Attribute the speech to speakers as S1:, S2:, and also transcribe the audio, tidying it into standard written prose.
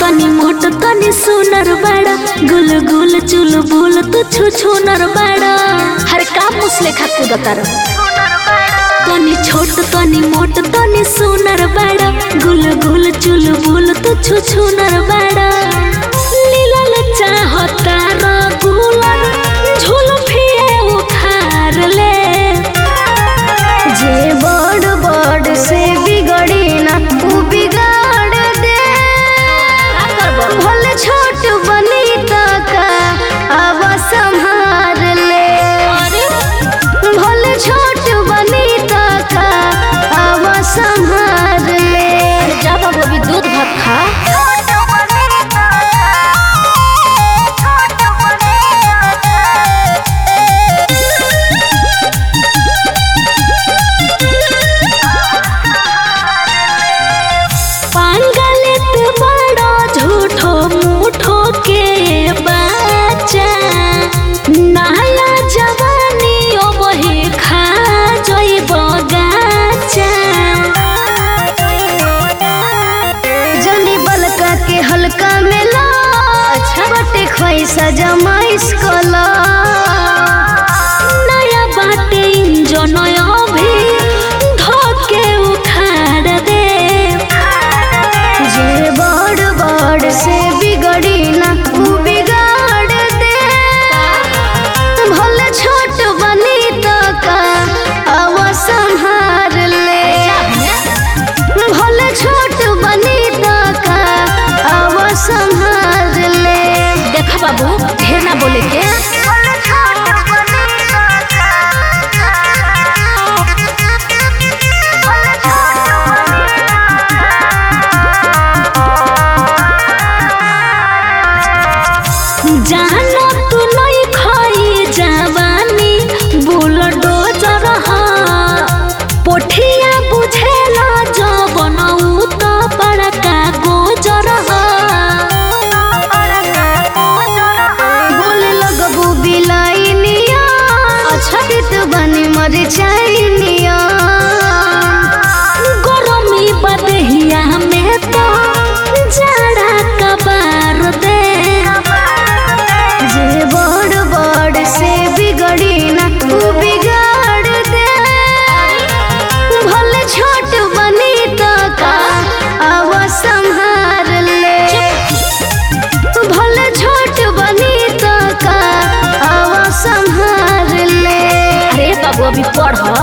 S1: तनी मोट तनी सुनर बड़ा गुल गुल चुल बुल तू छु छुनर बड़ा हर काम मुसले खाकू दतर तनी छोट तनी मोट तनी सुनर बड़ा गुल गुल चुल बुल तू छु छुनर बड़ा लीला चाहता गुलन झूल फिए उखार ले
S2: जे बड़ बड़ से बिगड़ी ना उ बिगाड़ दे भले छोट बनी तक अब संभार ले भले छोट बनी तक अब संभार ले
S1: जा बाबू अभी दूध भात खा
S2: हल्का में ला बटे ख्वाइसा जमाइश कला
S1: नया बाटे इंजन भी धोके उखाड़ दे
S2: जे बड़ बड़ से बिगड़ी ना उ बिगाड़ दे भले छोट बनी तक अब संभार ले भले छोट बनी तक अब संभार ले
S1: देखा बाबू ढेर ना बोले के जानो तू नहीं खाई जवानी बुल डोजर पोठिया बुझेला जो बनाऊ तो बड़का गोजर
S2: बोले लगबू बिलाई निया अच्छा तो बनी मर जाई निया
S1: गरमी बदहिया में तो जड़ा कबार दे
S2: जे बड़ बड़ से बिगड़ी ना उ बिगाड़ दे भले छोट बनी तक अब संभार ले भले छोट बनी तक अब संभार ले
S1: अरे बाबू अभी पढ़